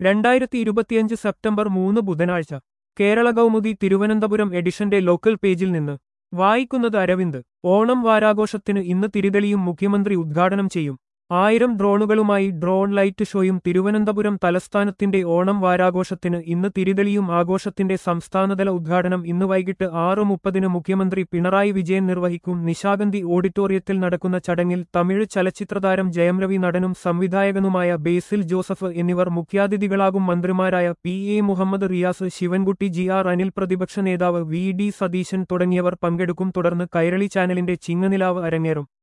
2025 September 3 ബുധനാഴ്ച കേരള കൗമുദി തിരുവനന്തപുരം എഡിഷന്റെ local പേജിൽ നിന്ന് വായിക്കുന്നത് അരവിന്ദ്. ഓണം വാരാഘോഷത്തിന് ഇന്ന് തിരിതെളിയും മുഖ്യമന്ത്രി ഉദ്ഘാടനം ചെയ്യും. 1000 ഡ്രോണുകളുമായി ഡ്രോൺ ലൈറ്റ് ഷോയും. തിരുവനന്തപുരം തലസ്ഥാനത്തിന്റെ ഓണം വാരാഘോഷത്തിന് ഇന്ന് തിരിതെളിയും. ആഘോഷത്തിന്റെ സംസ്ഥാനതല ഉദ്ഘാടനം ഇന്ന് വൈകിട്ട് 6:30 മുഖ്യമന്ത്രി പിണറായി വിജയൻ നിർവഹിക്കും. നിശാഗന്ധി ഓഡിറ്റോറിയത്തിൽ നടക്കുന്ന ചടങ്ങിൽ തമിഴ് ചലച്ചിത്രതാരം ജയം രവി, നടനും സംവിധായകനുമായ ബേസിൽ ജോസഫ് എന്നിവർ മുഖ്യാതിഥികളാകും. മന്ത്രിമാരായ പി.എ. മുഹമ്മദ് റിയാസ്, ശിവൻകുട്ടി, ജി.ആർ. അനിൽ, പ്രതിപക്ഷ നേതാവ് വി.ഡി. സതീശൻ തുടങ്ങിയവർ പങ്കെടുക്കും. തുടർന്ന് കൈരളി ചാനലിന്റെ ചിങ്ങനിലാവ് അരങ്ങേറും.